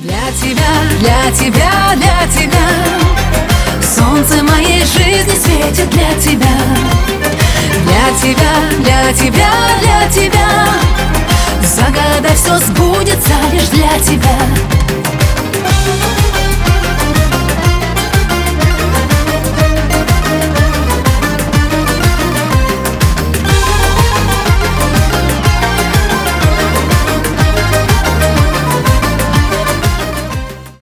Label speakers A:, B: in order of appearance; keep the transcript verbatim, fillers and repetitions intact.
A: Для тебя, для тебя, для тебя солнце моей жизни светит для тебя. Для тебя, для тебя, для тебя загадай, все сбудется лишь для тебя.